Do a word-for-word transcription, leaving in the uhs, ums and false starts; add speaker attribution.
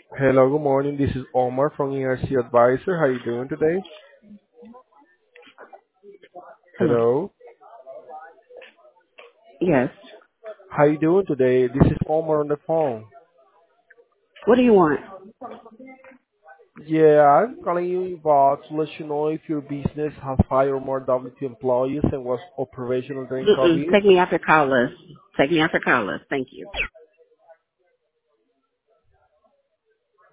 Speaker 1: Hello, good morning. This is Omar from E R C Advisor. How you doing today?
Speaker 2: Hello.
Speaker 1: Hello.
Speaker 2: Yes.
Speaker 1: How you doing today? This is Omar on the phone.
Speaker 2: What do you want?
Speaker 1: Yeah, I'm calling you involved to let you know if your business has five or more W two employees and was operational during
Speaker 2: Mm-mm.
Speaker 1: COVID.
Speaker 2: Take me after call list. Take me after call list. Thank you.